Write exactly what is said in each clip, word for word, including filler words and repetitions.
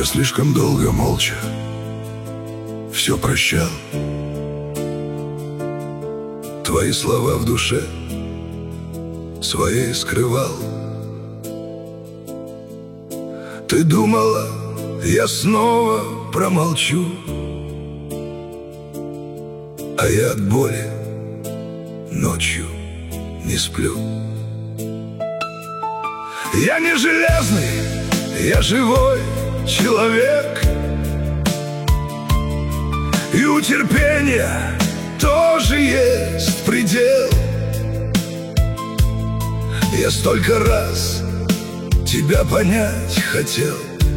слишком долго молча все прощал. Твои слова в душе своей скрывал. Ты думала, я снова промолчу, а я от боли ночью не сплю. Я не железный, я живой человек, и у терпения тоже есть предел. Я столько раз тебя понять хотел,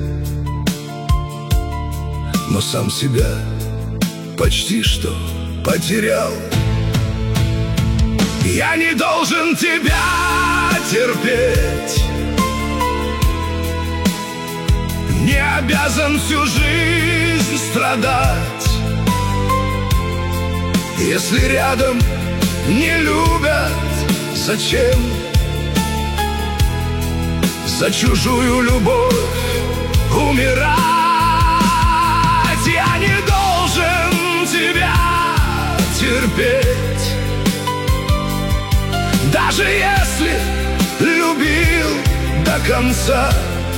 но сам себя почти что потерял. Я не должен тебя терпеть, не обязан всю жизнь страдать. Если рядом не любят, зачем за чужую любовь умирать? Я не должен тебя терпеть, даже если любил до конца.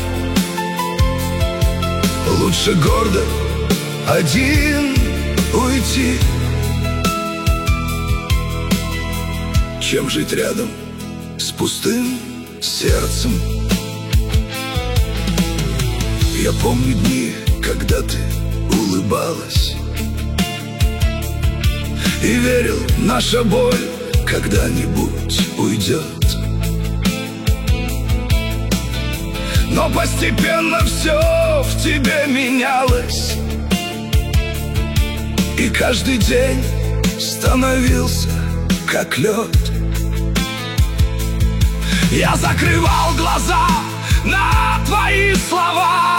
Лучше гордо один уйти, чем жить рядом с пустым сердцем. Я помню дни, когда ты улыбалась и верил, наша боль когда-нибудь уйдет. Но постепенно все в тебе менялось, и каждый день становился как лед. Я закрывал глаза на твои слова,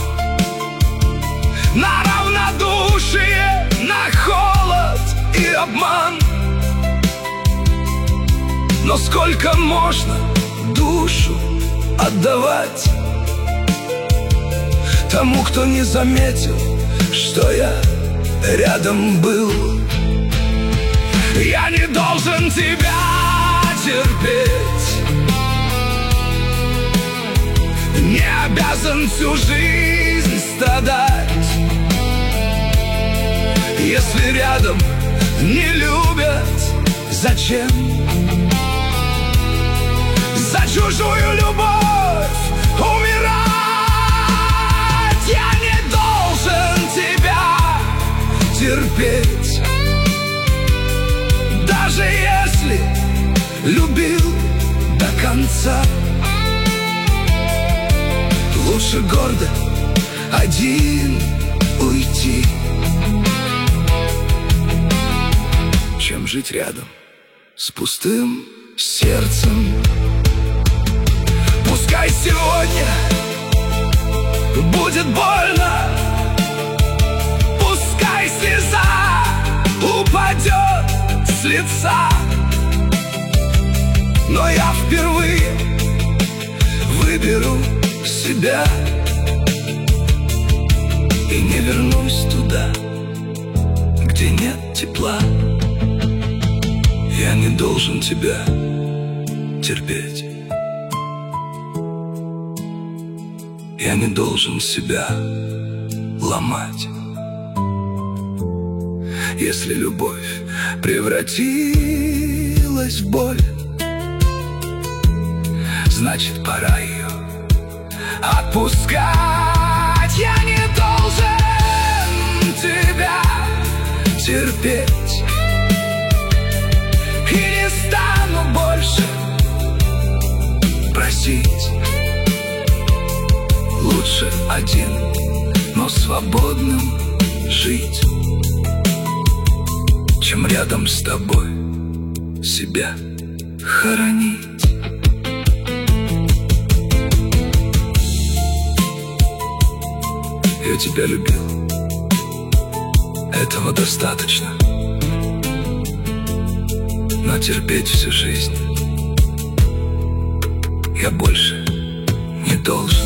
на равнодушие, на холод и обман. Но сколько можно душу отдавать тому, кто не заметил, что я рядом был? Я не должен тебя терпеть, не обязан всю жизнь страдать. Если рядом не любят, зачем за чужую любовь умирать? Я не должен тебя терпеть, даже если любил до конца. Лучше гордо один уйти, чем жить рядом с пустым сердцем. Пускай сегодня будет больно, пускай слеза упадет с лица, но я впервые выберу себя и не вернусь туда, где нет тепла. Я не должен тебя терпеть, я не должен себя ломать. Если любовь превратилась в боль, значит, пора ее отпускать. Я не должен тебя терпеть и не стану больше просить. Лучше один, но свободным жить, чем рядом с тобой себя хоронить. Я тебя любил, этого достаточно, но терпеть всю жизнь я больше не должен.